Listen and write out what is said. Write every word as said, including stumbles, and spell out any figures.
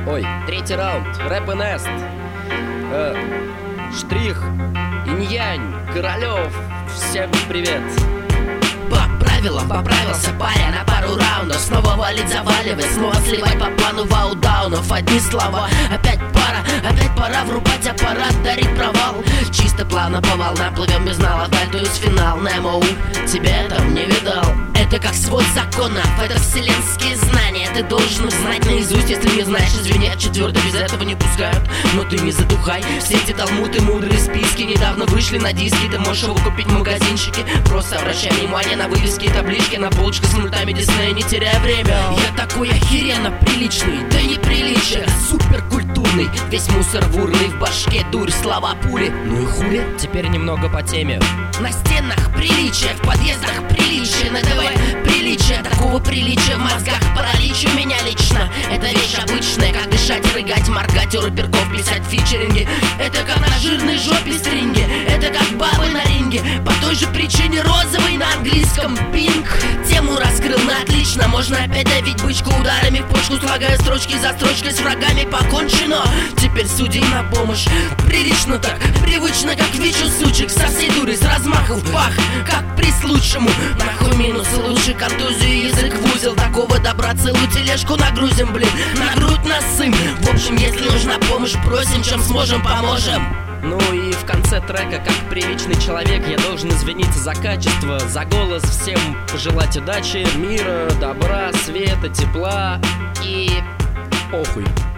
Ой, третий раунд, рэп и нест. э, Штрих, Инь-Янь, Королёв, всем привет. По правилам поправился паря на пару раундов. Снова валить, заваливать, снова сливать по плану вау-даунов. Одни слова, опять пара, опять пора врубать аппарат, дарить провал. Чисто плавно по волнам плывем без нала, вальтуюсь финал. Немо, тебя там не видал. Это как свод законов, это вселенские знания. Ты должен их знать наизусть, если не знаешь, извини, четвертый без этого не пускают. Но ты не задухай, все эти талмуды, мудрые списки недавно вышли на диски. Ты можешь его купить в магазинчике. Просто обращай внимание на вывески и таблички, на полочке с мультами Диснея, не теряй время. Я такой охеренно приличный, да неприличие, супер культурный. Весь мусор в урны, в башке дурь, слова пули. Ну и хули? Теперь немного по теме. На стенах приличие, в подъездах приличие. На ТВ приличие, такого приличия в мозгах паралич у меня лично. Это вещь обычная, как дышать, рыгать, моргать, у рэперков писать фичеринги. Это как на жирной жопе стринги, это как бабы на ринге. По той же причине розовый на английском пинг. Тему раскрыл на отлично, можно опять давить бычку ударами в почку, слагая строчки за строчкой, с врагами покончено. Теперь судей на помощь, прилично так, привычно как вичу сучек. Со всей дури с размаху в пах, как при случему. Нахуй минусы, лучше контузию, язык в узел. Такого добра целую тележку нагрузим, блин, на грудь насым. В общем, если нужна помощь, просим, чем сможем, поможем. Ну и в конце трека, как приличный человек, я должен извиниться за качество, за голос, всем пожелать удачи, мира, добра, света, тепла и похуй.